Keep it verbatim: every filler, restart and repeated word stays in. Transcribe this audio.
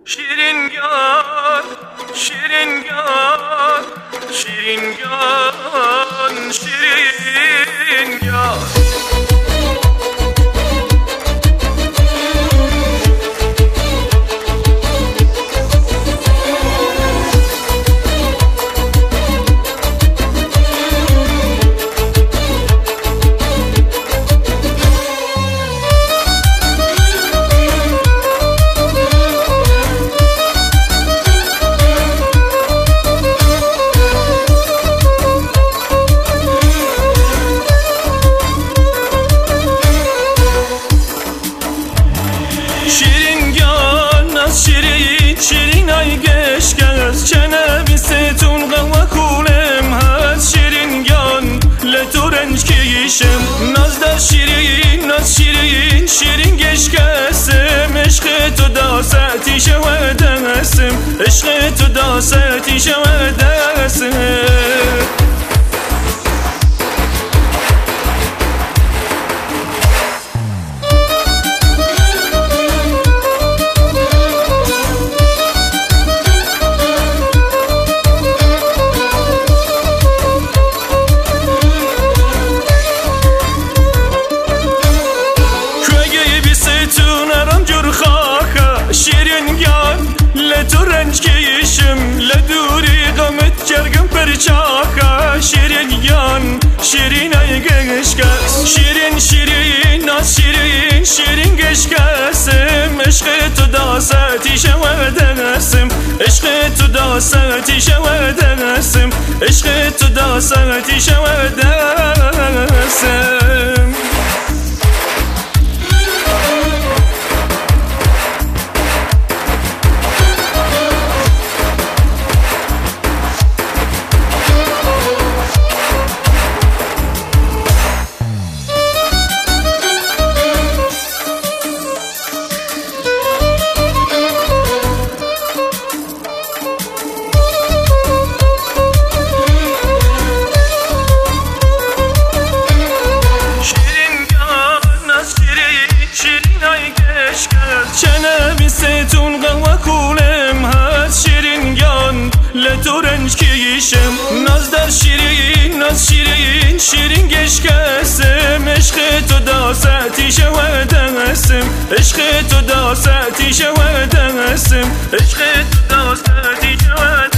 شیرینگان شیرینگان شیرینگان شیرینگان شیرین ای گشکز چنبی ستون قوا کولم هست شیرینگان لتو رنج کیشم ناز در شیرین ناز شیرین شیرین گشکسم عشق تو داستی شودستم عشق تو داستی شودستم شیرینگان لتو رنج کیشم لدوری غمت جرگم پرچاخا شیرینگان شیرین ای گشکس شیرین شیرین ناز شیرین شیرین گشکسم عشق تو داستی شودستم عشق تو داستی شودستم عشق تو داستی شودستم چنبی ستون قوا کولم هست شیرینگان لتو رنج کیشم ناز در شیرین ناز شیرین شیرین گشکسم عشق تو داستی شودستم عشق تو داستی شودستم عشق تو داستی شودستم